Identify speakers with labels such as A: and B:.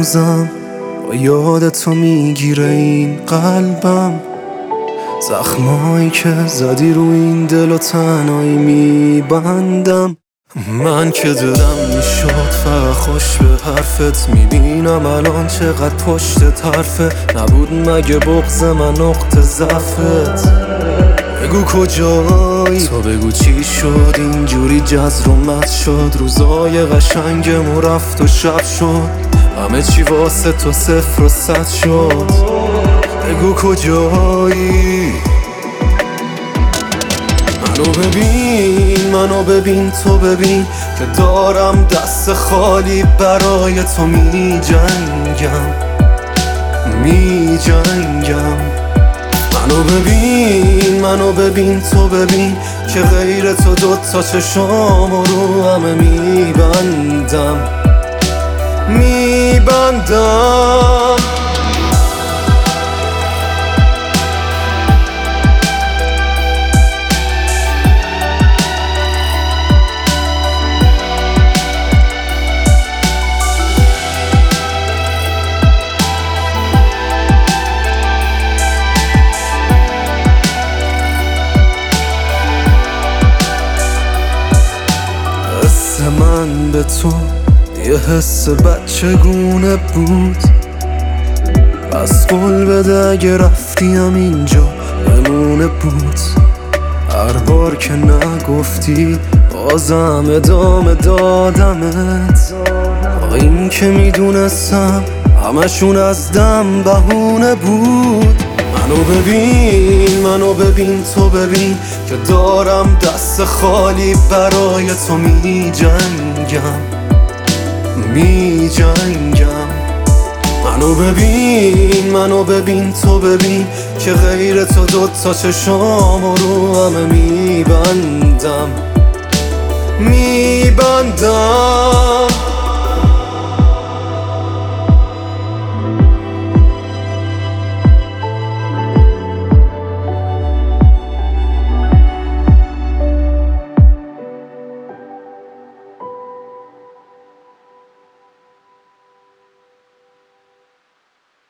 A: هنوزم با یاد تو میگیره این قلبم، زخمایی که زدی رو این دل و تنهایی میبندم. من که دلم میشد فقط خوش به حرفت، میبینم الان چقدر پشت طرفه. نبود مگه بغض من نقطه ضعفت؟ بگو کجایی، تو بگو چی شد اینجوری جزر و مد شد. روزای قشنگمون رفت و شب شد، همه چی واسه تو 0 و 100 شد. بگو کجایی، منو ببین تو ببین که دارم دست خالی برای تو میجنگم. منو ببین تو ببین که غیر تو دوتا چشامو رو همه میبندم. من به تو یه حس بچگونه بود، پس قول بده اگه رفتیم اینجا بمونه بود. هر بار که نگفتی بازم ادامه دادمت، با این که میدونستم همشون از دم بهونه بود. منو ببین تو ببین که دارم دست خالی برای تو میجنگم. منو ببین تو ببین که غیر تو دوتا چشامو رو همه میبندم.